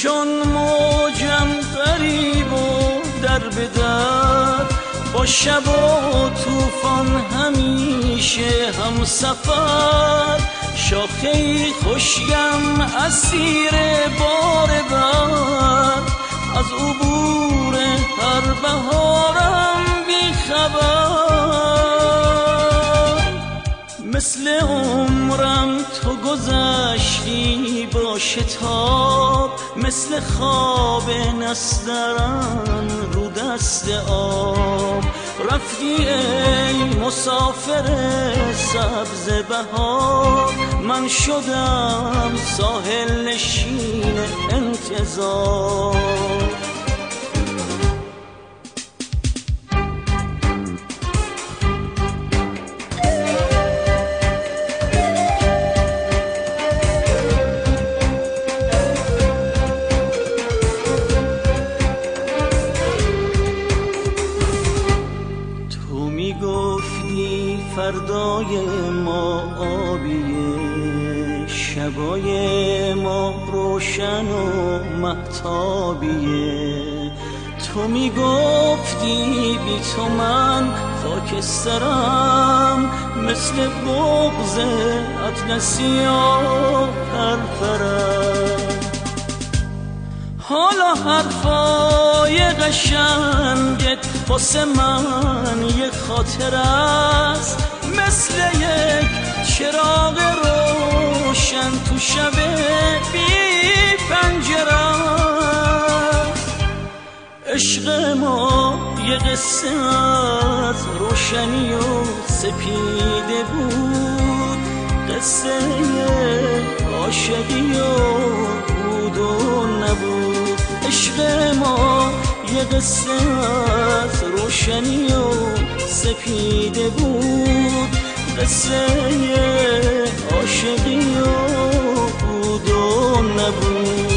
چون موجم غریب و در به در، با شب و طوفان همیشه هم سفر. شاخه خوشگم اسیر بار بر، از عبور هر بهارم بی خبر. مثل عمرم تو گذشتی با شتاب، مثل خواب نسترن رو دست آب. رفتی ای مسافر سبز بهار، من شدم ساحل نشین انتظار. فردای ما آبیه، شبای ما روشن و مهتابیه. تو میگفتی بی تو من خاکسترم، مثل بغض اطلسی و پرپرم. حالا حرفای قشنگت واسه من یک خاطر است، مثل یک چراغ روشن تو شب بی پنجره. عشق ما یه قصه از روشنی و سپیده بود، قصه عاشقی و بود و نبود. عشق ما یه قصه از روشنی و سپیده بود، قصه عاشقی و بود و نبود.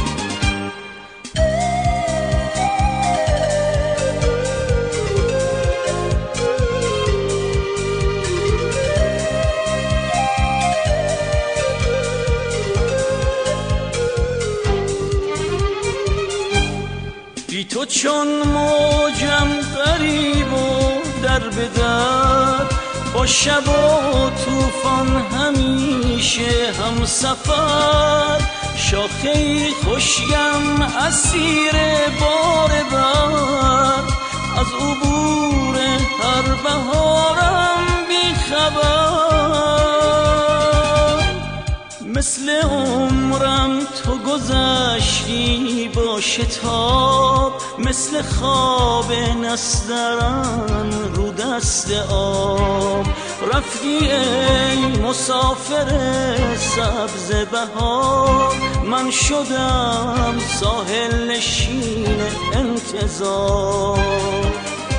بی تو چون موجم غریب و در به در، با شب و طوفان همیشه هم سفر. شاخه خوشگم اسیر بار بر، از عبور هر بهارم بی خبر. مثل عمرم تو گذشتی با شتاب، مثل خواب نسترن رو دست آب. رفتی ای مسافر سبز بهار، من شدم ساحل نشین انتظار.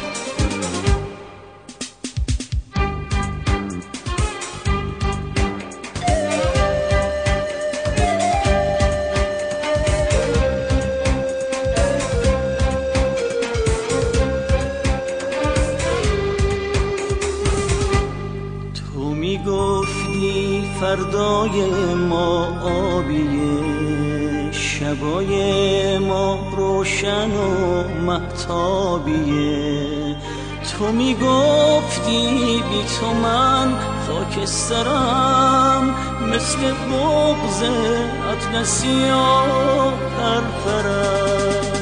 میگفتی فردای ما آبیه، شبای ما روشن و مهتابیه. تو میگفتی بی تو من خاکسترم، مثل بغض اطلسی و پرپرم.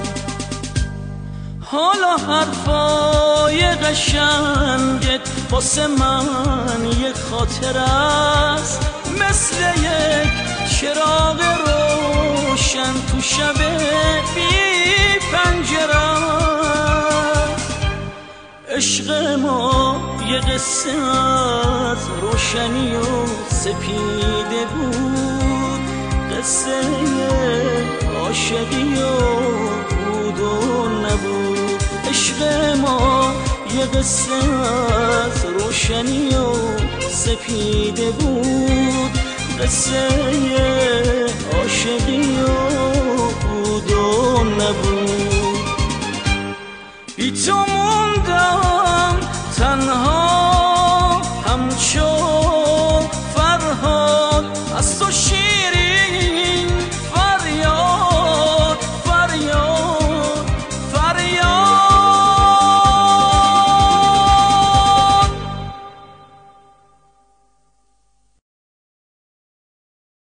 حالا حرفای قشنگت واسه من یک خاطر است، مثل یک چراغ روشن تو شب بی پنجره. عشق ما یه قصه از روشنی و سپیده بود، قصه عاشقی و بود و نبود. عشق ما یه قصه از روشنی و سپیده بود، قصه عاشقی و بود و نبود. بی تو موندم تنها همچون فرهاد، از تو